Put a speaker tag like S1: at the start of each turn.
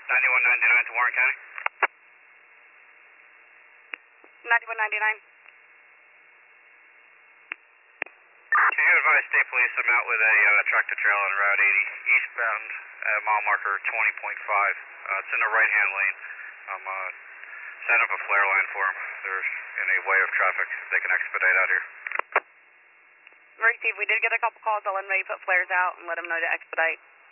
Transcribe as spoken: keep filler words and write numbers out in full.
S1: ninety-one ninety-nine to Warren County.
S2: ninety-one ninety-nine.
S1: Can you advise State Police I'm out with a uh, tractor trailer on Route eighty, eastbound at mile marker twenty point five. Uh, it's in the right-hand lane. I'm uh, setting up a flare line for them. They're in a way of traffic. They can expedite out here.
S2: Receive, we did get a couple calls. I'll let everybody put flares out and let them know to expedite.